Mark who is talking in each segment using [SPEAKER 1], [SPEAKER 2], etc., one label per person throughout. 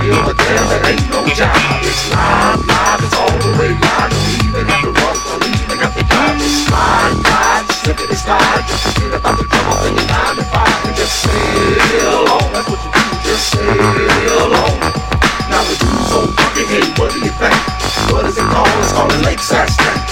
[SPEAKER 1] real, but damn, it ain't no job. It's live, live, it's all the way live. Don't even have to run, don't even have to drive. It's slide, slippity slide. Just forget about the trouble in your 9 to 5 and just sail on. That's what you do, just sail on. Now the dude's so fucking, hey, what do you think? What is it called? It's called a lakeside stank.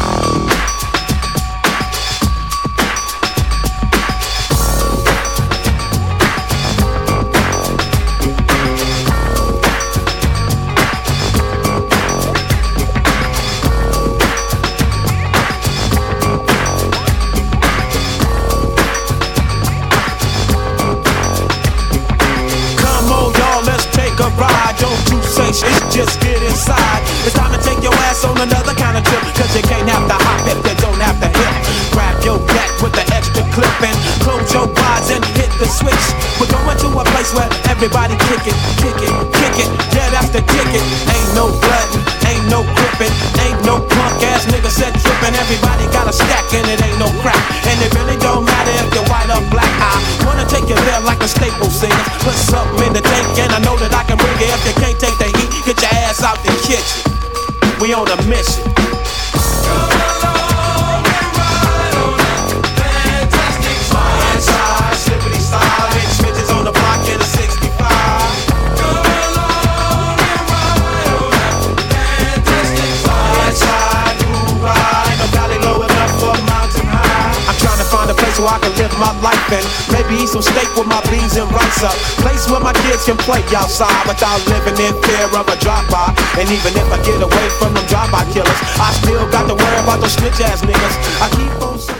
[SPEAKER 2] Just get inside. It's time to take your ass on another kind of trip. Cause you can't have to hop if you don't have to hip. Grab your back with the extra clip and close your eyes and hit the switch. We're going to a place where everybody kick it, kick it, kick it. Yeah, that's the ticket. Ain't no bloodin', ain't no gripping, ain't no punk ass nigga set trippin'. Everybody got a stack and it ain't no crack. And it really don't matter if you're white or black. I wanna take you there like a staple singer. Put something in the tank and I know that I can bring it. If you can't take the heat, get your ass out the kitchen. We on a mission. Come along and ride on a fantastic slide. Slide, slippity slide. Bitch, bitches on the block in a 65. Come along and ride on a fantastic slide. Slide, move right. Ain't no valley low enough for mountain high. I'm trying to find a place where I can live my life and maybe eat some steak with my beans and rice up. Place where my kids can play outside without living in fear of a drop-by. And even if I get away from them drive-by killers, I still got to worry about those snitch ass niggas. I keep on